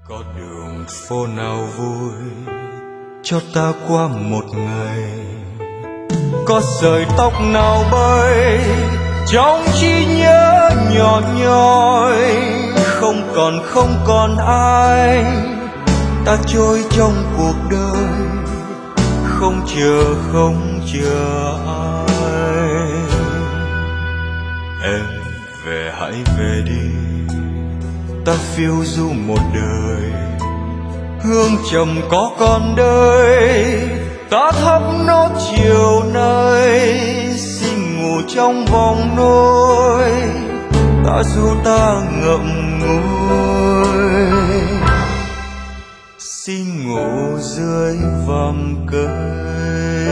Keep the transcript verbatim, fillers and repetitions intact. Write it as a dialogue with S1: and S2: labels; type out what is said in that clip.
S1: Có đường phố nào vui cho ta qua một ngày, có sợi tóc nào bay trong trí nhớ nhỏ nhoi. Không còn không còn ai, ta trôi trong cuộc đời, không chờ không chờ ai. Em về hãy về đi, ta phiêu du một đời, hương trầm có con đời, ta thắp nốt chiều nay. Xin ngủ trong vòng nôi, ta du ta ngậm ngùi. Xin ngủ dưới vòng cây.